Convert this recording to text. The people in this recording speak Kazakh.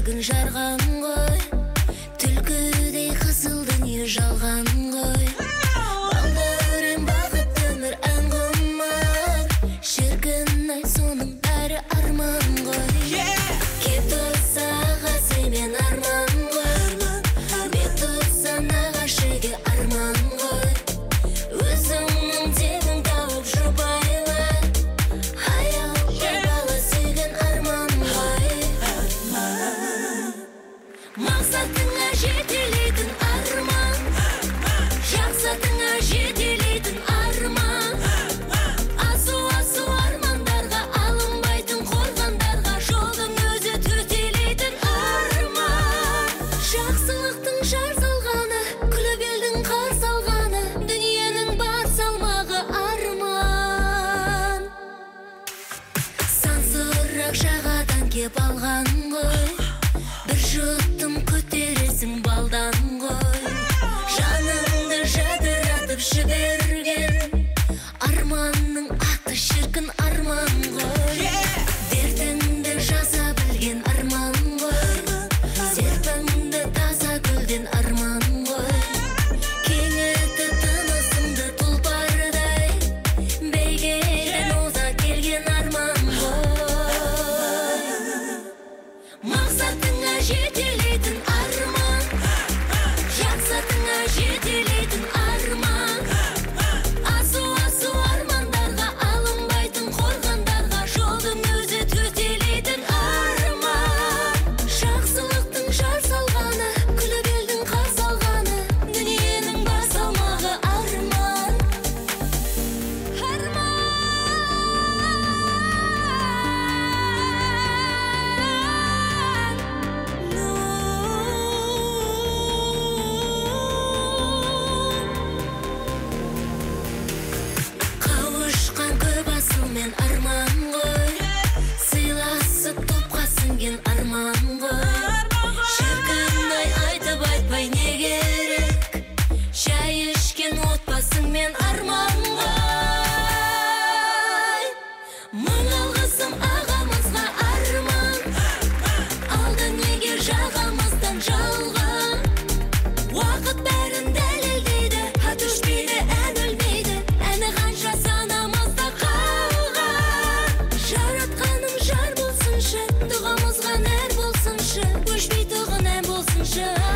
күн жарған ғой, түлкідей қызыл дүние жалған ғой. Балдырым бақыт өмір ән құмар, шіркін ай соның бәрі арман ғой. Кеп тұрсаға семен арман ғой, бет тұрса нағашыге арман ғой. Өзіңнің тегін тауып жұбайлы, аялға бала сүйген арман ғой. Мақсатыңа жетелейтін арман, жақсатыңа жетелейтін арман. Асу армандарға алынбайтын қорғандарға жолдың өзі төтелейтін арман. Жақсылықтың жар салғаны, күліп елдің қар салғаны, дүниенің бар салмағы арман. Сансырақ жағадан кеп алған ғой, бір жұттым көтересің балдан ғой. Жаныңды жадыратып жіберген арманның аты шіркін арман ғой. Дертіңді жаза білген арман ғой, серпіңді таза гүлден арман ғой. Кеңітіп тынысыңды тұлпардай, бәйгеден оза келген арман ғой. Мақсатыңа жетелейтін арман, жақсатыңа жетелейтін арман. Асу армандарға алынбайтын қорғандарға жолдың өзі төтелейтін арман. Жақсылықтың жар салғаны, күліп елдің қар салғаны, дүниенің бар салмағы арман. Қауышқан көп асылмен арман ғой, сыйласып топқа сіңген арман ғой. Шіркін ай айтып айтпай не керек, шай ішкен отбасыңмен арман ғой. Мың алғысым ағамызға арман, алды неге жағамыздан жалған. Уақыт бәрін дәлелдейді, ат өшпейді, ән өлмейді, әні қанша санамызда қалған. Жаратқаным жар болсыншы, дұғамызға нәр болсыншы, өшпей тұғын ән болсыншы.